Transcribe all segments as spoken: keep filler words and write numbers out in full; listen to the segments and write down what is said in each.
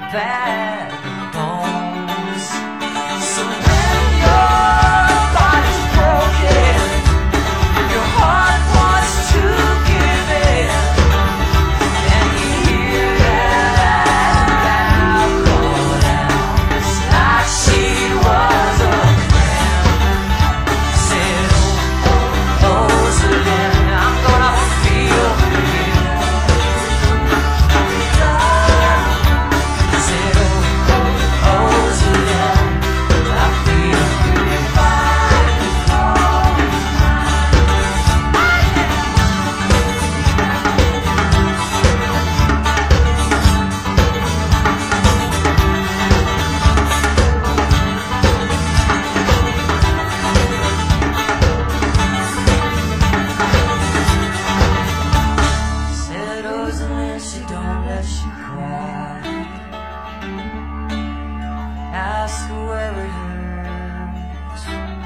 backbones. So when your body's broken, your heart wants to give in, and you hear that loud call out. It's like she was a friend. Said, oh, oh, Rosalind, I'm gonna feel for you. Said, oh, oh, Rosalind, I feel for you. Said Rosalind, she don't let you cry. Ask her where it hurts.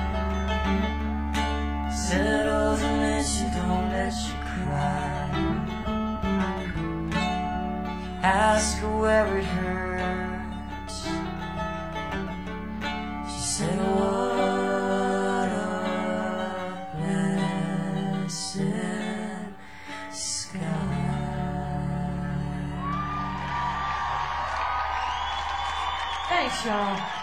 Said Rosalind, she don't let you cry. Ask her where it hurts. She said, what a blessed sky. Thanks, y'all.